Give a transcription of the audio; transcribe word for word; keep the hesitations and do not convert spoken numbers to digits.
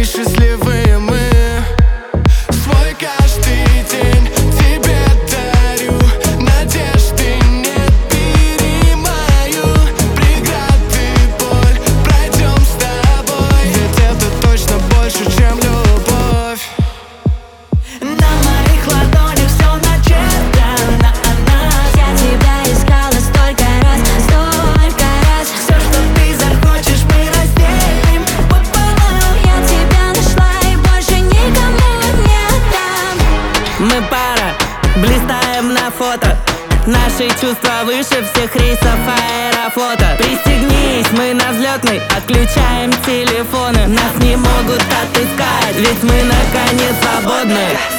счастливые мы. Свой каждый день тебе дарю. Надежды нет, перемою преграды, боль, пройдем с тобой. Ведь это точно больше, чем любовь. На моих ладонях все начертано о нас. Я тебя искала столько раз, столько раз. Все, что ты захочешь, мы разделим пополам. Я тебя нашла и больше никому не отдам. Мы пара, блистаем на фото. Наши чувства выше всех рейсов Аэрофлота. Пристегнись, мы на взлетной, отключаем телефоны. Нас не могут отыскать, ведь мы наконец свободны.